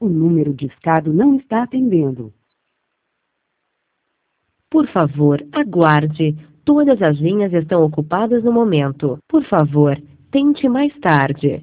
O número discado não está atendendo. Por favor, aguarde. Todas as linhas estão ocupadas no momento. Por favor, tente mais tarde.